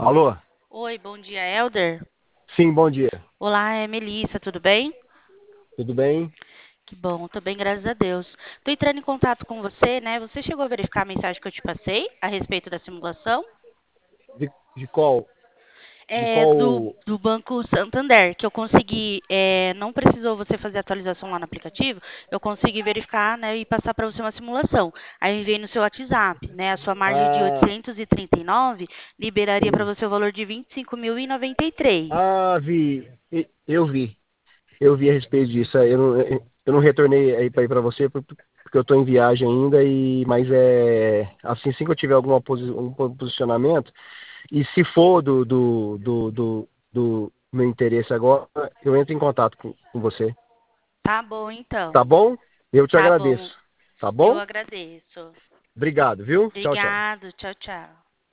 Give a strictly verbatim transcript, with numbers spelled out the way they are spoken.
Alô? Oi, bom dia, Elder. Sim, bom dia. Olá, é Melissa, tudo bem? Tudo bem? Que bom, tô bem, graças a Deus. Tô entrando em contato com você, né? Você chegou a verificar a mensagem que eu te passei a respeito da simulação? De, de qual? De É do, qual? do Banco Santander, que eu consegui, é, não precisou você fazer atualização lá no aplicativo, eu consegui verificar, né, e passar para você uma simulação. Aí eu enviei no seu WhatsApp, né, a sua margem de Ah, oitocentos e trinta e nove liberaria para sim. você o valor de vinte e cinco mil e noventa e três. Ah, vi. E- Eu vi. Eu vi a respeito disso. Eu não, eu não retornei aí para você por- porque eu estou em viagem ainda e mas é assim, assim que eu tiver alguma posi, um posicionamento e se for do do, do, do, do meu interesse agora, eu entro em contato com, com você. Tá bom, Tá então. bom? Eu te Tá bom. agradeço. Tá Eu bom? agradeço. Obrigado, viu? Tchau, tchau. Obrigado. Tchau, tchau.